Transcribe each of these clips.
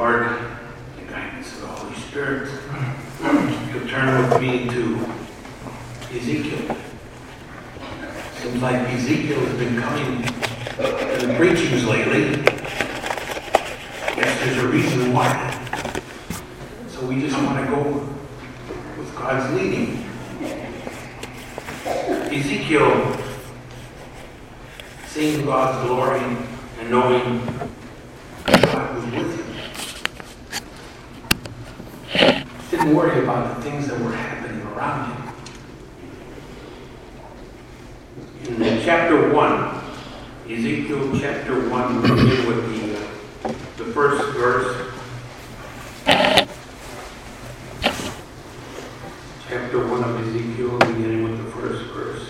Lord, the guidance of the Holy Spirit, you'll turn with me to Ezekiel. Seems like Ezekiel has been coming to the preachings lately. I guess there's a reason why. So we just want to go with God's leading. Ezekiel, seeing God's glory and knowing God was with him, didn't worry about the things that were happening around him. In chapter 1, Ezekiel chapter 1, we begin with the first verse. Chapter 1 of Ezekiel, beginning with the first verse.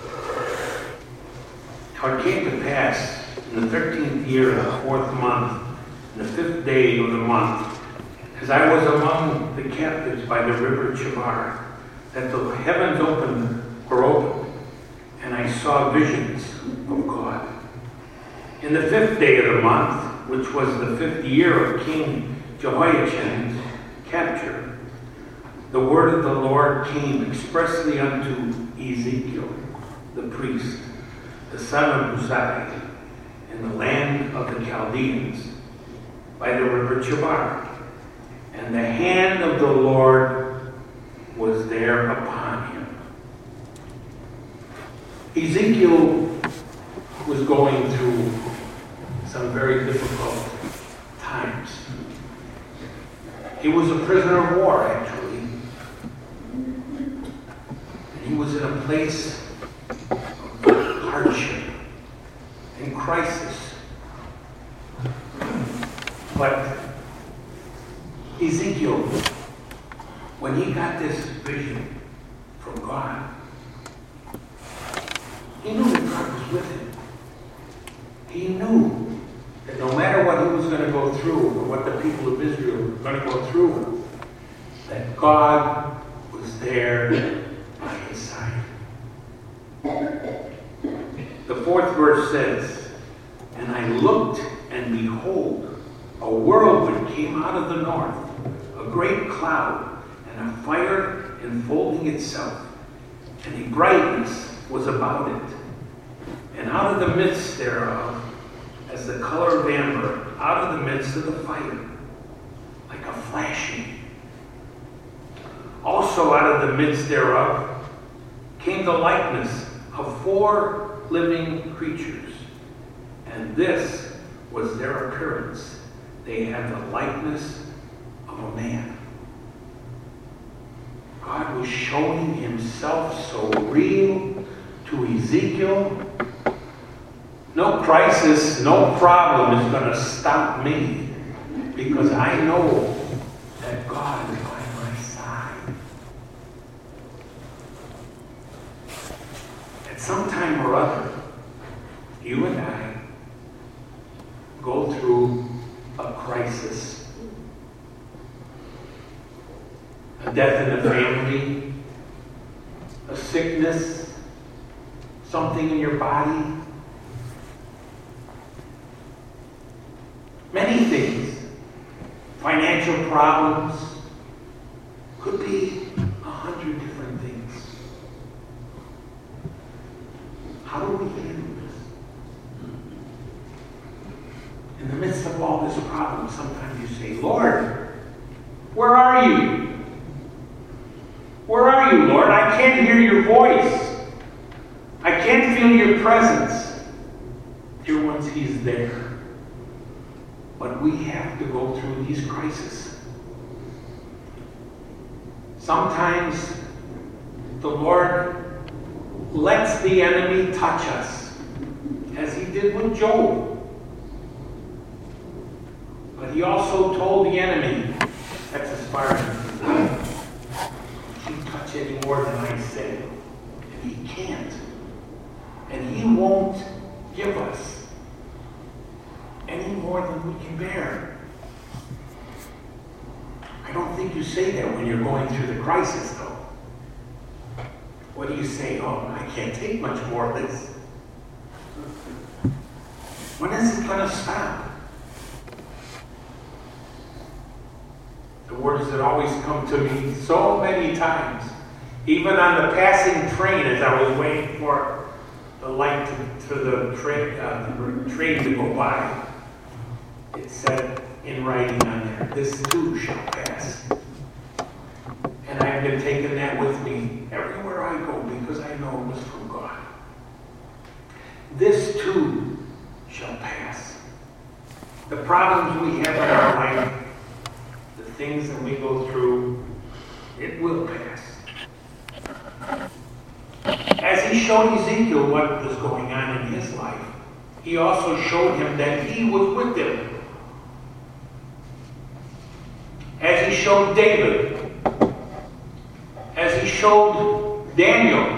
Now it came to pass in the 13th year of the 4th month, in the 5th day of the month, as I was among the captives by the river Chebar, that the heavens were opened, and I saw visions of God. In the 5th day of the month, which was the 5th year of King Jehoiachin's capture, the word of the Lord came expressly unto Ezekiel, the priest, the son of Uzziah, in the land of the Chaldeans, by the river Chebar. And the hand of the Lord was there upon him. Ezekiel was going through some very difficult times. He was a prisoner of war, actually. And he was in a place of hardship and crisis. But Ezekiel, when he got this vision from God, he knew that God was with him. He knew that no matter what he was going to go through, or what the people of Israel were going to go through, that God was there by his side. The 4th verse says, and I looked, and behold, a whirlwind came out of the north, a great cloud, and a fire enfolding itself, and a brightness was about it. And out of the midst thereof, as the color of amber, out of the midst of the fire, like a flashing. Also out of the midst thereof came the likeness of 4 living creatures, and this was their appearance. They had the likeness of a man. God was showing himself so real to Ezekiel. No crisis, no problem is going to stop me, because I know that God is by my side. At some time or other, you and I go through a crisis. A death in the family, a sickness, something in your body. Many things. Financial problems. Could be 100 different things. How do we handle this? In the midst of all this problem, sometimes you say, Lord, where are you? Where are you, Lord? I can't hear your voice. I can't feel your presence. Dear ones, he's there. But we have to go through these crises. Sometimes the Lord lets the enemy touch us, as he did with Job. But he also told the enemy, that's as far as he can't touch any more than I say. And he can't. And he won't give us any more than we can bear. I don't think you say that when you're going through the crisis, though. What do you say? Oh, I can't take much more of this. When is it going to stop? words that always come to me so many times. Even on the passing train, as I was waiting for the light for the train to go by, it said in writing on there, "This too shall pass." And I've been taking that with me everywhere I go because I know it was from God. This too shall pass. The problems we have in our life, the things that we go through, it will pass. As he showed Ezekiel what was going on in his life, he also showed him that he was with him. As he showed David, as he showed Daniel,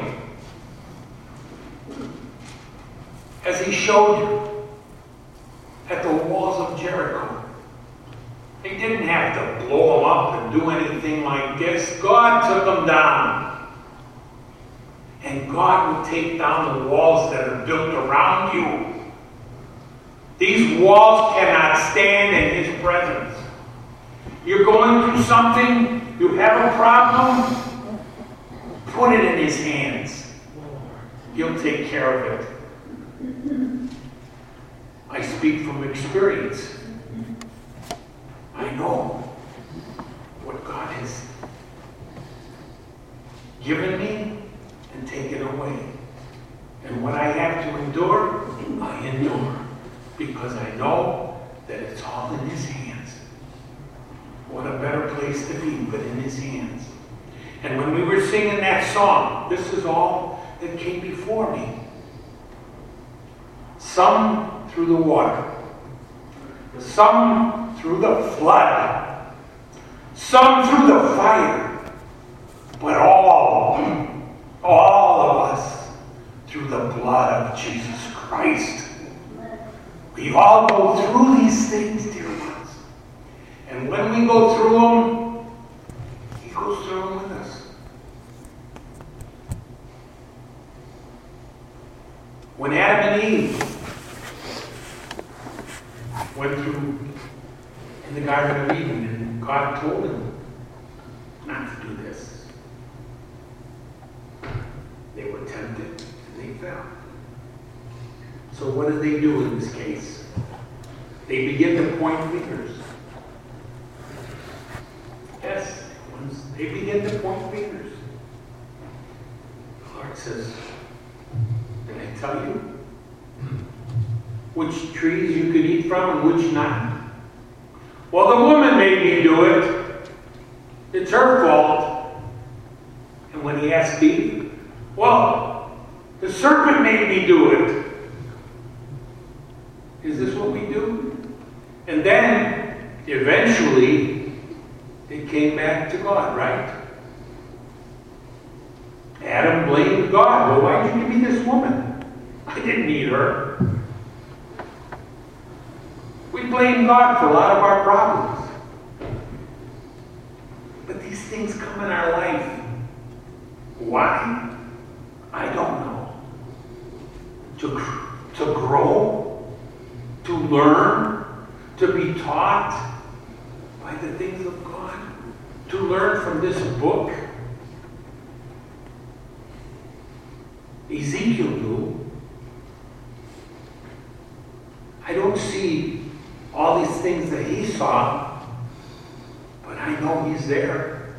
as he showed at the walls of Jericho. He didn't have to blow them up and do anything like this. God took them down. And God will take down the walls that are built around you. These walls cannot stand in His presence. You're going through something, you have a problem, put it in His hands. He'll take care of it. I speak from experience. I know what God has given me and taken away. And what I have to endure, I endure. Because I know that it's all in His hands. What a better place to be but in His hands. And when we were singing that song, this is all that came before me. Some through the water. Some through the flood. Some through the fire. But all of us through the blood of Jesus Christ. We all go through these things, dear ones. And when we go through them, He goes through them with us. When Adam and Eve went through in the Garden of Eden, and God told them not to do this. They were tempted and they fell. So what did they do in this case? They begin to point fingers. Yes, they begin to point fingers. The Lord says, "Did I tell you which trees you could eat from and which not? Well, the woman made me do it. It's her fault." And when He asked Eve, "Well, the serpent made me do it." Is this what we do? And then, eventually, it came back to God, right? Adam blamed God. "Well, why did you give me this woman? I didn't need her." We blame God for a lot of our problems. But these things come in our life. Why? I don't know. To grow, to learn, to be taught by the things of God, to learn from this book. Ezekiel knew. I don't see all these things that he saw, but I know He's there.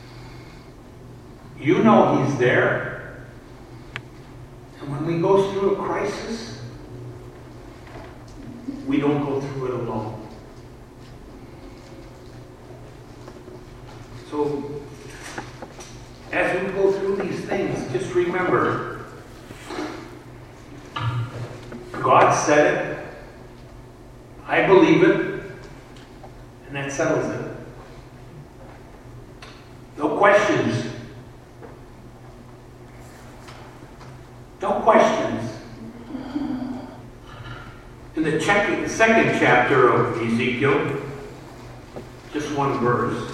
You know He's there. And when we go through a crisis, we don't go through it alone. So, as we go through these things, just remember, God said it. I believe it, and that settles it. No questions. No questions. In the second chapter of Ezekiel, just one verse,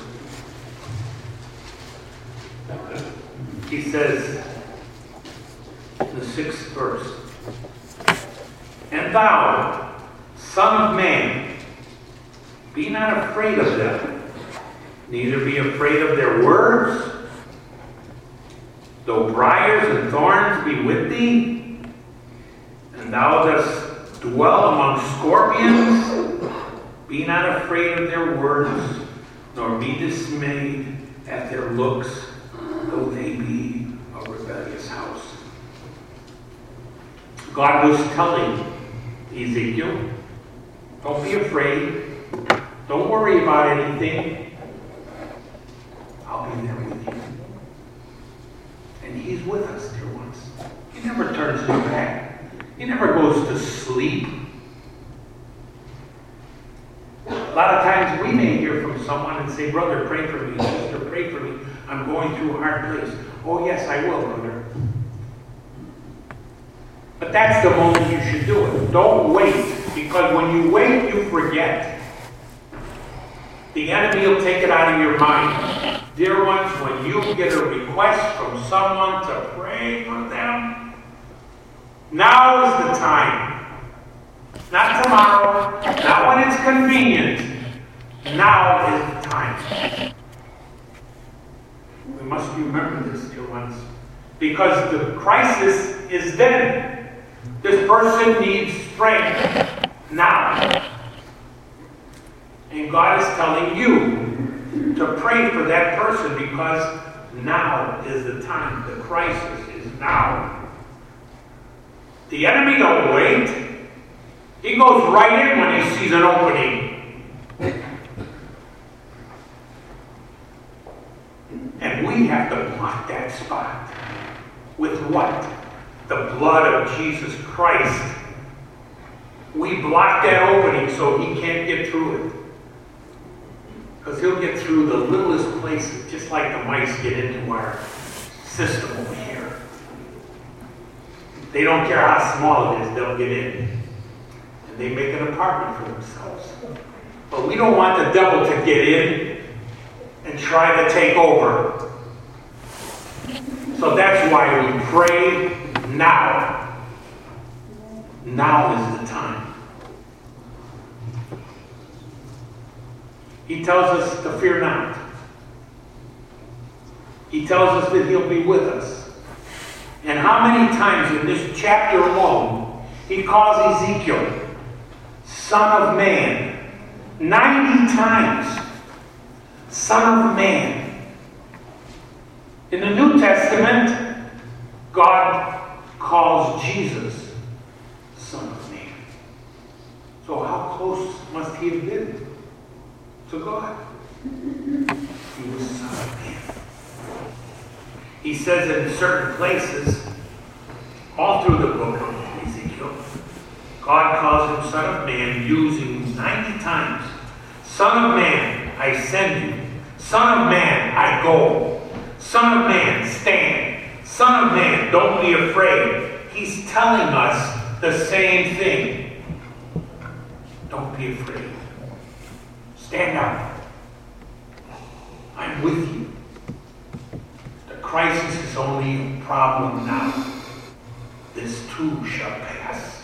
he says, in the 6th verse, "And thou, Son of man, be not afraid of them, Neither be afraid of their words, though briars and thorns be with thee, and thou dost dwell among scorpions. Be not afraid of their words, nor be dismayed at their looks, though they be a rebellious house. God was telling Ezekiel, don't be afraid. Don't worry about anything. I'll be there with you. And he's with us, dear ones. He never turns his back. He never goes to sleep. A lot of times we may hear from someone and say, brother, pray for me. Sister, pray for me. I'm going through a hard place. Oh, yes, I will, brother. But that's the moment you should do it. Don't wait, because when you wait, you forget. The enemy will take it out of your mind. Dear ones, when you get a request from someone to pray for them, now is the time. Not tomorrow, not when it's convenient. Now is the time. We must remember this, dear ones, because the crisis is then. This person needs strength now. And God is telling you to pray for that person because now is the time. The crisis is now. The enemy don't wait. He goes right in when he sees an opening. And we have to block that spot. With what? The blood of Jesus Christ. We block that opening so he can't get through it. Because he'll get through the littlest places, just like the mice get into our system over here. They don't care how small it is, they'll get in. And they make an apartment for themselves. But we don't want the devil to get in and try to take over. So that's why we pray now. Now is the time. He tells us to fear not. He tells us that he'll be with us. And how many times in this chapter alone, he calls Ezekiel Son of Man. 90 times. Son of Man. In the New Testament, God calls Jesus Son of Man. So how close must he have been to God? He was Son of Man. He says in certain places, all through the book of Ezekiel, God calls him Son of Man, using 90 times. Son of Man, I send you. Son of Man, I go. Son of Man, stand. Son of Man, don't be afraid. He's telling us the same thing. Don't be afraid. Stand up. I'm with you. The crisis is only a problem now. This too shall pass.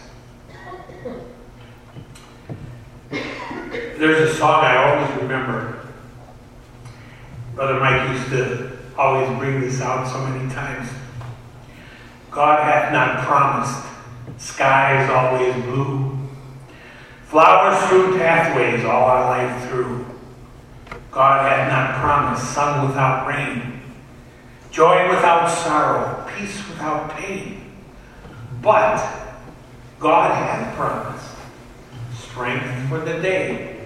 There's a song I always remember. Brother Mike used to always bring this out so many times. God hath not promised skies always blue, flowers-strewn pathways all our life through. God hath not promised sun without rain, joy without sorrow, peace without pain. But God hath promised strength for the day,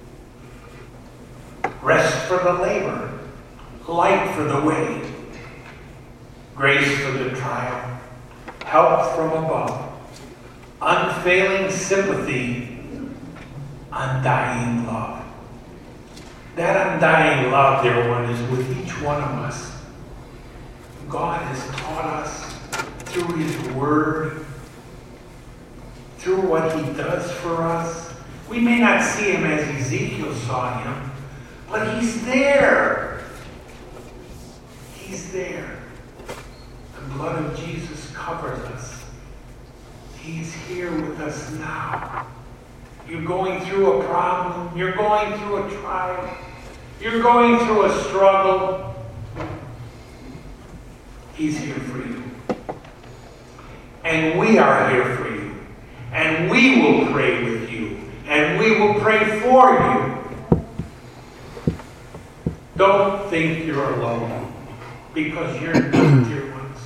rest for the labor, light for the way, grace for the trial, help from above, unfailing sympathy, undying love. That undying love, dear one, is with each one of us. God has taught us through his word, through what he does for us. We may not see him as Ezekiel saw him, but he's there. He's there. The blood of Jesus covers us. He's here with us now. You're going through a problem. You're going through a trial. you're going through a struggle, He's here for you. And we are here for you. And we will pray with you. And we will pray for you. Don't think you're alone. Because you're not, dear ones.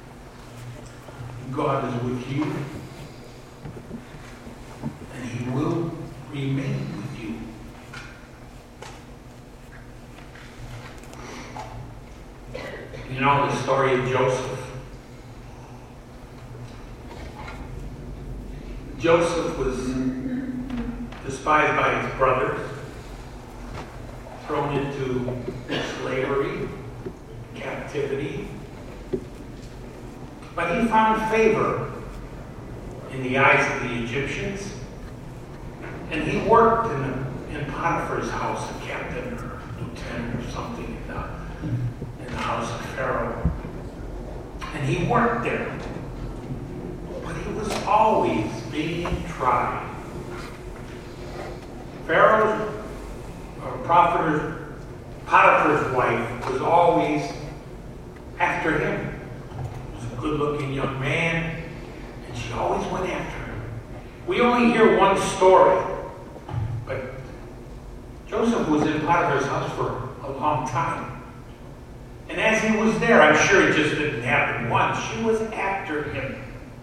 God is with you. And He will remain with you. You know the story of Joseph. Joseph was despised by his brothers, thrown into slavery, captivity. But he found favor in the eyes of the Egyptians, and he worked in Potiphar's house, a captain or lieutenant or something in the house of Pharaoh. And he worked there. But he was always being tried. Potiphar's wife was always after him. He was a good-looking young man, and she always went after him. We only hear one story, but Joseph was in Potiphar's house for a long time. And as he was there, I'm sure it just didn't happen once, she was after him.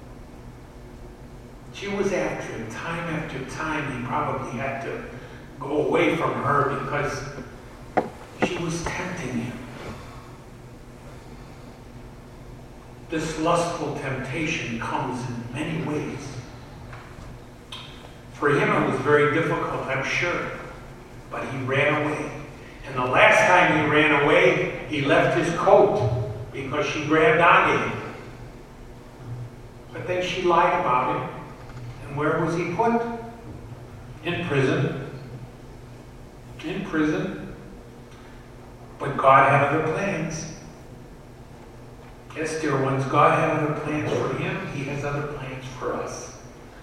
She was after him time after time. He probably had to go away from her because she was tempting him. This lustful temptation comes in many ways. For him it was very difficult, I'm sure, but he ran away. And the last time he ran away, he left his coat because she grabbed onto him. But then she lied about him. And where was he put? In prison. In prison. But God had other plans. Yes, dear ones, God had other plans for him. He has other plans for us.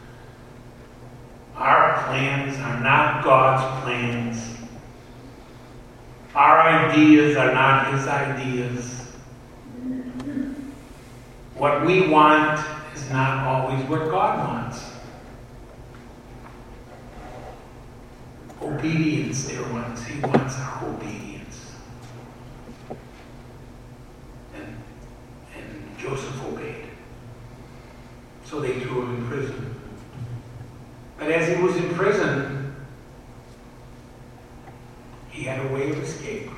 Our plans are not God's plans. Our ideas are not His ideas. What we want is not always what God wants. Obedience, dear ones. He wants our obedience. And Joseph obeyed. So they threw him in prison. But as he was in prison, he had a way of escape.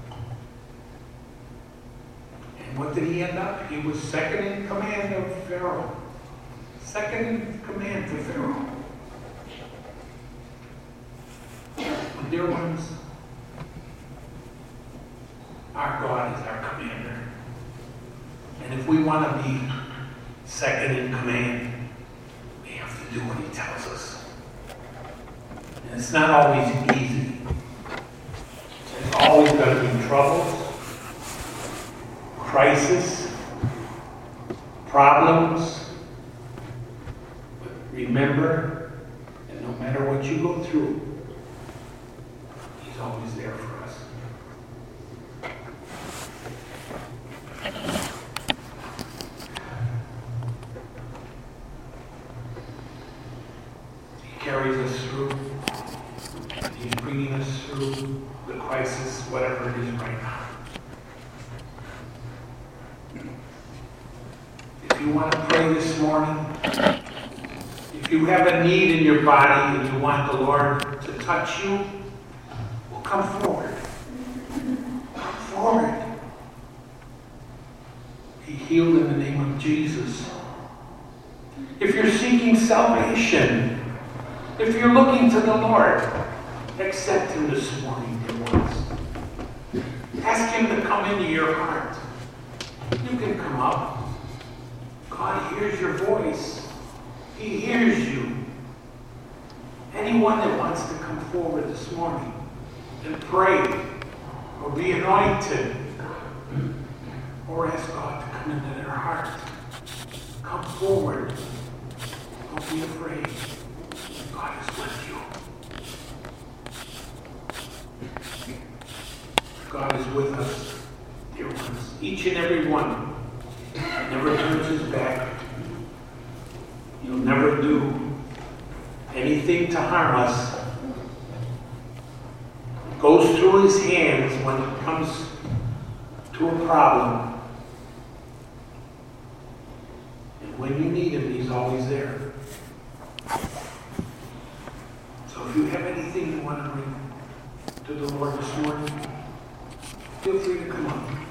And what did he end up? He was second in command of Pharaoh. Second in command to Pharaoh. Dear ones, our God is our commander. And if we want to be second in command, we have to do what He tells us. And it's not always easy. There's always going to be troubles, crisis, problems. But remember, and no matter what you go through, He's always there for us. He carries us through. He's bringing us through the crisis, whatever it is right now. If you want to pray this morning, if you have a need in your body and you want the Lord to touch you, well, come forward. Come forward. Be healed in the name of Jesus. If you're seeking salvation, if you're looking to the Lord, accept Him this morning, dear ones. Ask Him to come into your heart. You can come up. God hears your voice. He hears you. Anyone that wants to come forward this morning and pray or be anointed or ask God to come into their heart, come forward. Don't be afraid. God is with you. God is with us, dear ones, each and every one. He never turns his back. He'll never do anything to harm us. It goes through his hands when it comes to a problem. And when you need him, he's always there. So if you have anything you want to bring to the Lord this morning, feel free to come up.